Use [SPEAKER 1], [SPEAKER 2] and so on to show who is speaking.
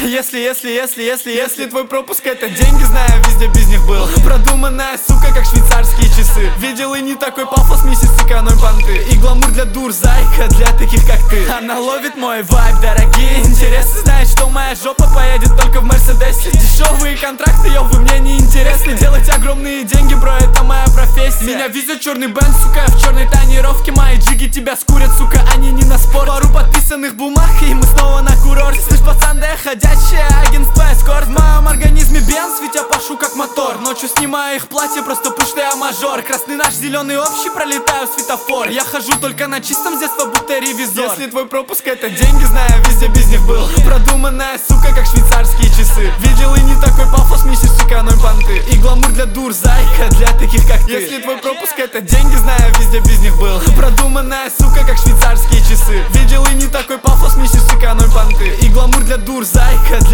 [SPEAKER 1] Если твой пропуск это деньги, знаю, везде без них был. Продуманная сука, как швейцарские часы. Видел и не такой пафос, миссис, сэкономь понты. И гламур для дур, зайка, для таких как ты. Она ловит мой вайб, дорогие интересы. Знает, что моя жопа поедет только в Мерседесе. Дешевые контракты, йо, вы мне не интересны. Делать огромные деньги, бро, это моя профессия. Меня везет черный бенд, сука, в черной тонировке. Мои джиги тебя скурят, сука, они не на спорт. Пару подписанных бумаг, и мы снова на курорте. Слышь, пацан, да я ходячее агентство эскорт. В моем организме бенз, ведь я пашу как мотор. Ночью снимаю их платье, просто пусть я мажор. Красный наш, зеленый общий, пролетаю светофор. Я хожу только на чистом, с детства будто ревизор. Если твой пропуск это деньги, знаю, везде без них был. Продуманная сука, как швейцарские часы. Видел и не такой пафос, миссис, сэкономь понты. И гламур для дур, зайка, для таких как ты. Если твой пропуск это деньги, знаю, везде без них был. Продуманная сука, как швейцарские часы. Видел и не такой пафос, миссис, сэкономь понты. И гламур для дур, зайка,